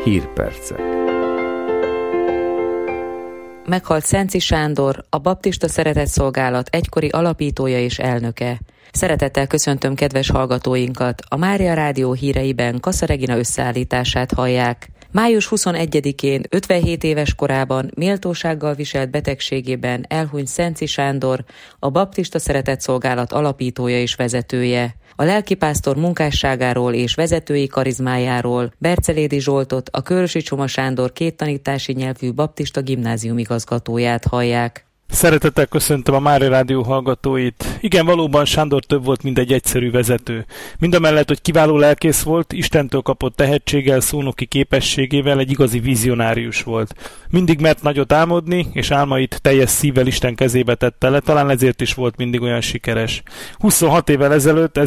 Hírpercek. Meghalt Szenci Sándor, a Baptista Szeretetszolgálat egykori alapítója és elnöke. Szeretettel köszöntöm kedves hallgatóinkat, a Mária Rádió híreiben Kassa Regina összeállítását hallják. Május 21-én 57 éves korában méltósággal viselt betegségében elhunyt Szenci Sándor, a Baptista Szeretetszolgálat alapítója és vezetője. A lelkipásztor munkásságáról és vezetői karizmájáról Bercelédi Zsoltot, a Kőrösi Csoma Sándor két tanítási nyelvű baptista gimnázium igazgatóját hallják. Szeretettel köszöntöm a Mária Rádió hallgatóit. Igen, valóban Sándor több volt, mint egy egyszerű vezető. Mindamellett, hogy kiváló lelkész volt, Istentől kapott tehetséggel, szónoki képességével egy igazi vizionárius volt. Mindig mert nagyot álmodni, és álmait teljes szívvel Isten kezébe tette le, talán ezért is volt mindig olyan sikeres. 26 évvel ezelőtt,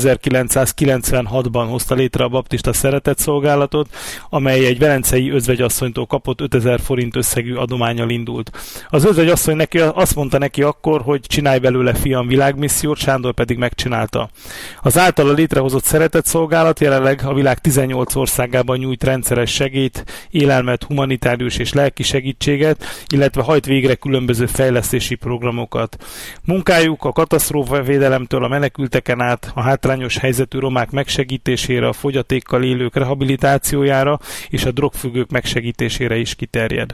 1996-ban hozta létre a Baptista Szeretetszolgálatot, amely egy velencei özvegyasszonytól kapott 5000 forint összegű adománnyal indult. Az özvegyasszony neki azt mondta neki akkor, hogy csinálj belőle, fiam, világmissziót, Sándor pedig megcsinálta. Az általa létrehozott szeretetszolgálat jelenleg a világ 18 országában nyújt rendszeres segélyt, élelmet, humanitárius és lelki segítséget, illetve hajt végre különböző fejlesztési programokat. Munkájuk a katasztrófavédelemtől a menekülteken át, a hátrányos helyzetű romák megsegítésére, a fogyatékkal élők rehabilitációjára és a drogfüggők megsegítésére is kiterjed.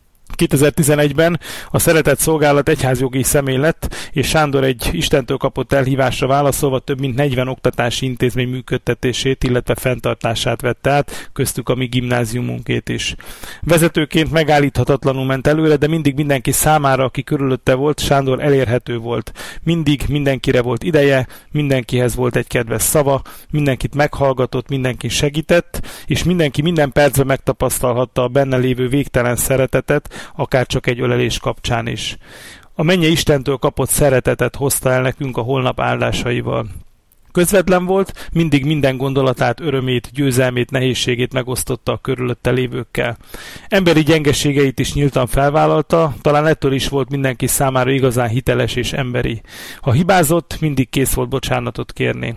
2011-ben a Szeretetszolgálat egyházjogi személy lett, és Sándor egy Istentől kapott elhívásra válaszolva több mint 40 oktatási intézmény működtetését, illetve fenntartását vette át, köztük a mi gimnáziumunkét is. Vezetőként megállíthatatlanul ment előre, de mindig mindenki számára, aki körülötte volt, Sándor elérhető volt. Mindig mindenkire volt ideje, mindenkihez volt egy kedves szava, mindenkit meghallgatott, mindenki segített, és mindenki minden percben megtapasztalhatta a benne lévő végtelen szeretetet, akár csak egy ölelés kapcsán is. A mennyei Istentől kapott szeretetet hozta el nekünk a holnap áldásaival. Közvetlen volt, mindig minden gondolatát, örömét, győzelmét, nehézségét megosztotta a körülötte lévőkkel. Emberi gyengeségeit is nyíltan felvállalta, talán ettől is volt mindenki számára igazán hiteles és emberi. Ha hibázott, mindig kész volt bocsánatot kérni.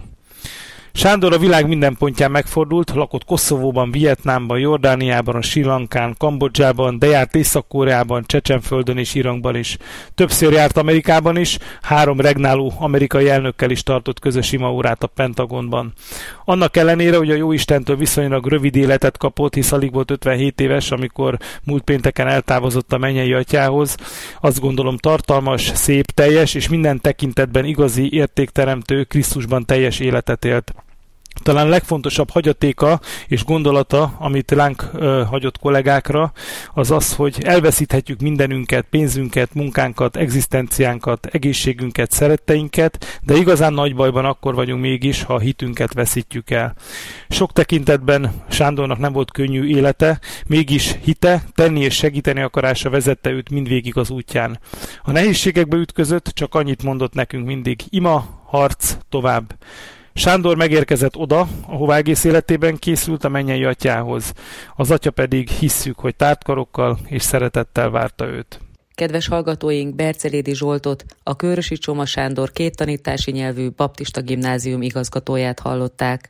Sándor a világ minden pontján megfordult, lakott Koszovóban, Vietnámban, Jordániában, Srí Lankán, Kambodzsában, de járt Észak-Koreában, Csecsenföldön és Irakban is. Többször járt Amerikában is, 3 regnáló amerikai elnökkel is tartott közös imaórát a Pentagonban. Annak ellenére, hogy a Jóistentől viszonylag rövid életet kapott, hisz alig volt 57 éves, amikor múlt pénteken eltávozott a mennyei atyához, azt gondolom tartalmas, szép, teljes és minden tekintetben igazi, értékteremtő, Krisztusban teljes életet élt. Talán legfontosabb hagyatéka és gondolata, amit ránk hagyott kollégákra, az az, hogy elveszíthetjük mindenünket, pénzünket, munkánkat, egzisztenciánkat, egészségünket, szeretteinket, de igazán nagy bajban akkor vagyunk mégis, ha a hitünket veszítjük el. Sok tekintetben Sándornak nem volt könnyű élete, mégis hite, tenni és segíteni akarása vezette őt mindvégig az útján. A nehézségekbe ütközött, csak annyit mondott nekünk mindig: ima, harc, tovább. Sándor megérkezett oda, ahová egész életében készült, a mennyei atyához. Az atya pedig hisszük, hogy tárt karokkal és szeretettel várta őt. Kedves hallgatóink, Bercelédi Zsoltot, a Kőrösi Csoma Sándor két tanítási nyelvű baptista gimnázium igazgatóját hallották.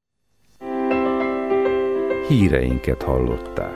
Híreinket hallották.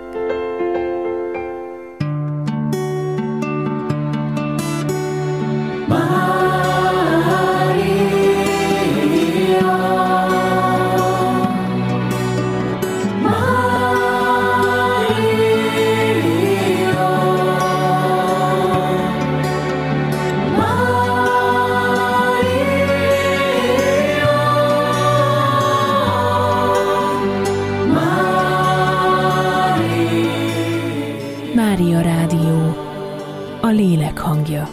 Mária Rádió, a lélek hangja.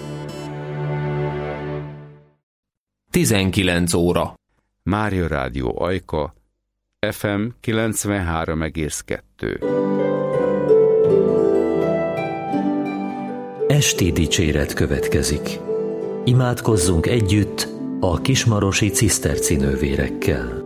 19 óra. Mária Rádió Ajka, FM 93,2. Esti dicséret következik. Imádkozzunk együtt a kismarosi ciszterci nővérekkel.